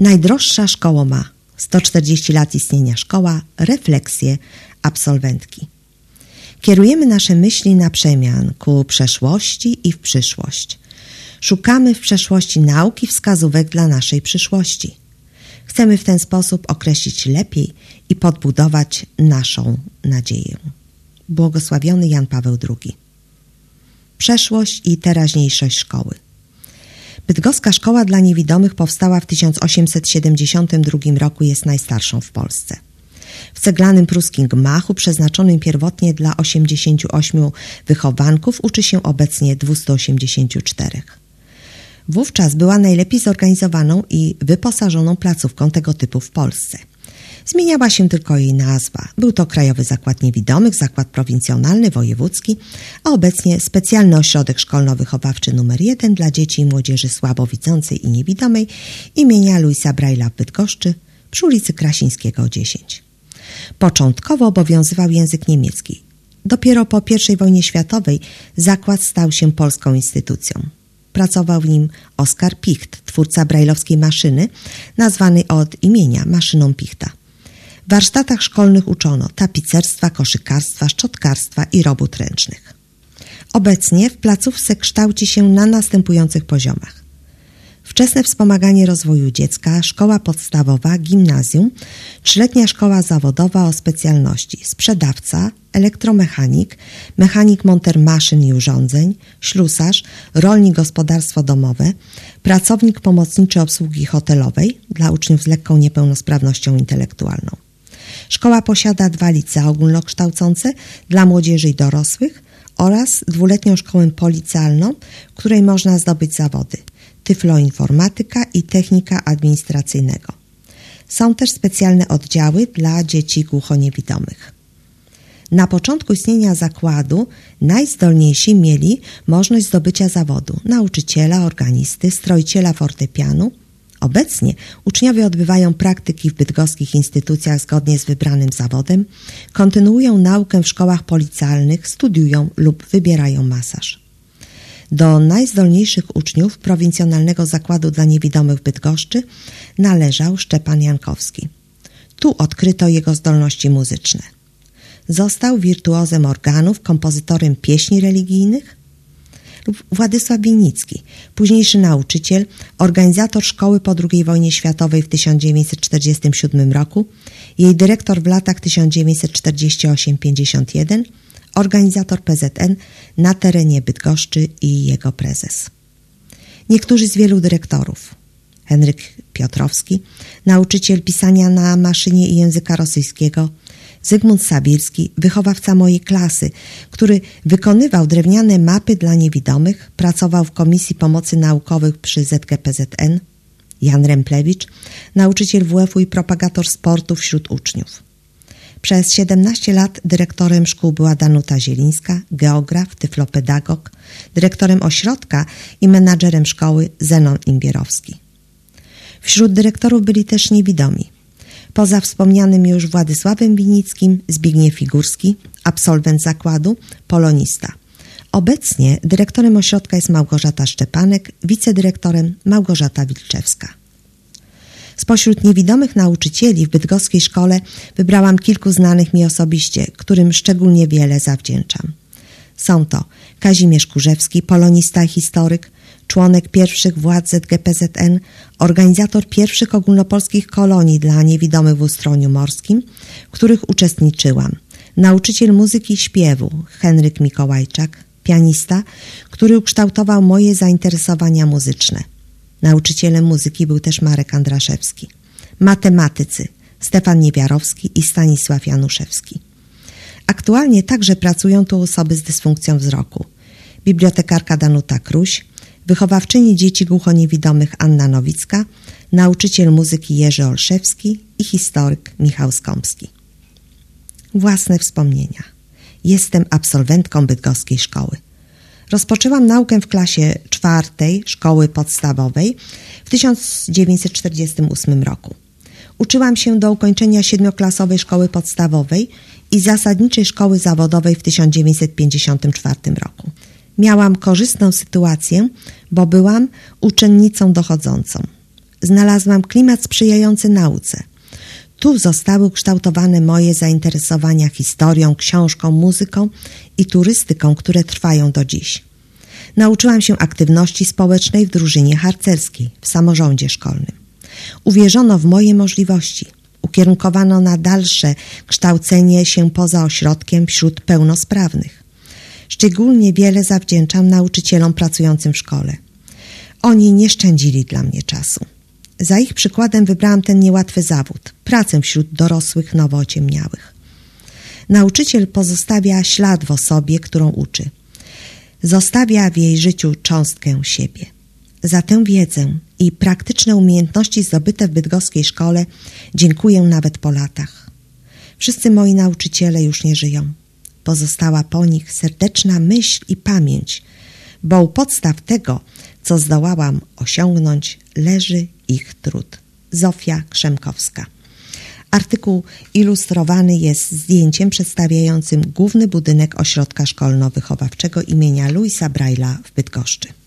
Najdroższa szkoła ma 140 lat istnienia szkoła, refleksje absolwentki. Kierujemy nasze myśli na przemian ku przeszłości i w przyszłość. Szukamy w przeszłości nauki wskazówek dla naszej przyszłości. Chcemy w ten sposób określić lepiej i podbudować naszą nadzieję. Błogosławiony Jan Paweł II. Przeszłość i teraźniejszość szkoły. Bydgoska Szkoła dla Niewidomych powstała w 1872 roku i jest najstarszą w Polsce. W ceglanym pruskim gmachu, przeznaczonym pierwotnie dla 88 wychowanków, uczy się obecnie 284. Wówczas była najlepiej zorganizowaną i wyposażoną placówką tego typu w Polsce. Zmieniała się tylko jej nazwa. Był to Krajowy Zakład Niewidomych, Zakład Prowincjonalny, Wojewódzki, a obecnie Specjalny Ośrodek Szkolno-Wychowawczy nr 1 dla dzieci i młodzieży słabowidzącej i niewidomej imienia Louisa Braille'a w Bydgoszczy przy ulicy Krasińskiego 10. Początkowo obowiązywał język niemiecki. Dopiero po I wojnie światowej zakład stał się polską instytucją. Pracował w nim Oskar Picht, twórca brajlowskiej maszyny, nazwanej od imienia maszyną Pichta. W warsztatach szkolnych uczono tapicerstwa, koszykarstwa, szczotkarstwa i robót ręcznych. Obecnie w placówce kształci się na następujących poziomach: wczesne wspomaganie rozwoju dziecka, szkoła podstawowa, gimnazjum, 3-letnia szkoła zawodowa o specjalności sprzedawca, elektromechanik, mechanik monter maszyn i urządzeń, ślusarz, rolnik gospodarstwo domowe, pracownik pomocniczy obsługi hotelowej dla uczniów z lekką niepełnosprawnością intelektualną. Szkoła posiada 2 licea ogólnokształcące dla młodzieży i dorosłych oraz 2-letnią szkołę policealną, w której można zdobyć zawody tyfloinformatyka i technika administracyjnego. Są też specjalne oddziały dla dzieci głuchoniewidomych. Na początku istnienia zakładu najzdolniejsi mieli możliwość zdobycia zawodu nauczyciela, organisty, stroiciela fortepianu. Obecnie uczniowie odbywają praktyki w bydgoskich instytucjach zgodnie z wybranym zawodem, kontynuują naukę w szkołach policealnych, studiują lub wybierają masaż. Do najzdolniejszych uczniów Prowincjonalnego Zakładu dla Niewidomych w Bydgoszczy należał Szczepan Jankowski. Tu odkryto jego zdolności muzyczne. Został wirtuozem organów, kompozytorem pieśni religijnych. Lub Władysław Winnicki, późniejszy nauczyciel, organizator szkoły po II wojnie światowej w 1947 roku, jej dyrektor w latach 1948-51, organizator PZN na terenie Bydgoszczy i jego prezes. Niektórzy z wielu dyrektorów: Henryk Piotrowski, nauczyciel pisania na maszynie i języka rosyjskiego, Zygmunt Sabirski, wychowawca mojej klasy, który wykonywał drewniane mapy dla niewidomych, pracował w Komisji Pomocy Naukowych przy ZGPZN, Jan Remplewicz, nauczyciel WF-u i propagator sportu wśród uczniów. Przez 17 lat dyrektorem szkół była Danuta Zielińska, geograf, tyflopedagog, dyrektorem ośrodka i menadżerem szkoły Zenon Imbierowski. Wśród dyrektorów byli też niewidomi. Poza wspomnianym już Władysławem Winnickim, Zbigniew Figurski, absolwent zakładu, polonista. Obecnie dyrektorem ośrodka jest Małgorzata Szczepanek, wicedyrektorem Małgorzata Wilczewska. Spośród niewidomych nauczycieli w bydgoskiej szkole wybrałam kilku znanych mi osobiście, którym szczególnie wiele zawdzięczam. Są to Kazimierz Kurzewski, polonista i historyk, członek pierwszych władz ZGPZN, organizator pierwszych ogólnopolskich kolonii dla niewidomych w Ustroniu Morskim, w których uczestniczyłam, nauczyciel muzyki i śpiewu Henryk Mikołajczak, pianista, który ukształtował moje zainteresowania muzyczne. Nauczycielem muzyki był też Marek Andraszewski. Matematycy Stefan Niewiarowski i Stanisław Januszewski. Aktualnie także pracują tu osoby z dysfunkcją wzroku. Bibliotekarka Danuta Kruś, wychowawczyni dzieci głuchoniewidomych Anna Nowicka, nauczyciel muzyki Jerzy Olszewski i historyk Michał Skąpski. Własne wspomnienia. Jestem absolwentką bydgoskiej szkoły. Rozpoczęłam naukę w klasie 4 szkoły podstawowej w 1948 roku. Uczyłam się do ukończenia 7-klasowej szkoły podstawowej i zasadniczej szkoły zawodowej w 1954 roku. Miałam korzystną sytuację, bo byłam uczennicą dochodzącą. znalazłam klimat sprzyjający nauce. Tu zostały ukształtowane moje zainteresowania historią, książką, muzyką i turystyką, które trwają do dziś. Nauczyłam się aktywności społecznej w drużynie harcerskiej, w samorządzie szkolnym. Uwierzono w moje możliwości. Ukierunkowano na dalsze kształcenie się poza ośrodkiem wśród pełnosprawnych. Szczególnie wiele zawdzięczam nauczycielom pracującym w szkole. Oni nie szczędzili dla mnie czasu. Za ich przykładem wybrałam ten niełatwy zawód, pracę wśród dorosłych nowo ociemniałych. Nauczyciel pozostawia ślad w osobie, którą uczy. Zostawia w jej życiu cząstkę siebie. Za tę wiedzę i praktyczne umiejętności zdobyte w bydgoskiej szkole dziękuję nawet po latach. Wszyscy moi nauczyciele już nie żyją. Pozostała po nich serdeczna myśl i pamięć, bo u podstaw tego, co zdołałam osiągnąć, leży ich trud. Zofia Krzemkowska. Artykuł ilustrowany jest zdjęciem przedstawiającym główny budynek ośrodka szkolno-wychowawczego imienia Louisa Braille'a w Bydgoszczy.